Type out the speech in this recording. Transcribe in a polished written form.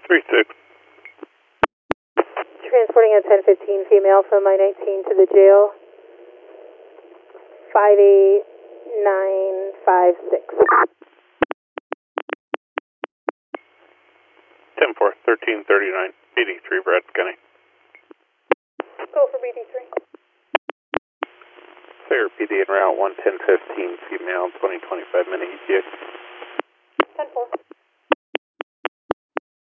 3-6. Transporting a 1015 female from my 19 to the jail. 58956. 10-4, 1339, 83 Brad County. Go for BD3. Fair PD en route 11015 female 2025 minute ETA. 10-4.